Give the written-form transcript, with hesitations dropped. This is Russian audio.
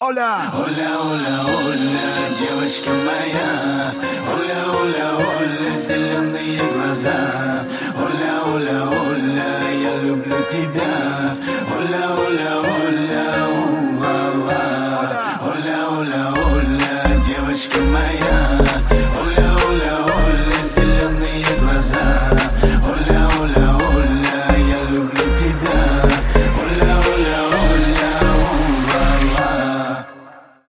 Оля! Оля, Оля, Оля, девочка моя. Оля, Оля, Оля, зеленые глаза. Оля, Оля, Оля, я люблю тебя. Оля, Оля, Оля,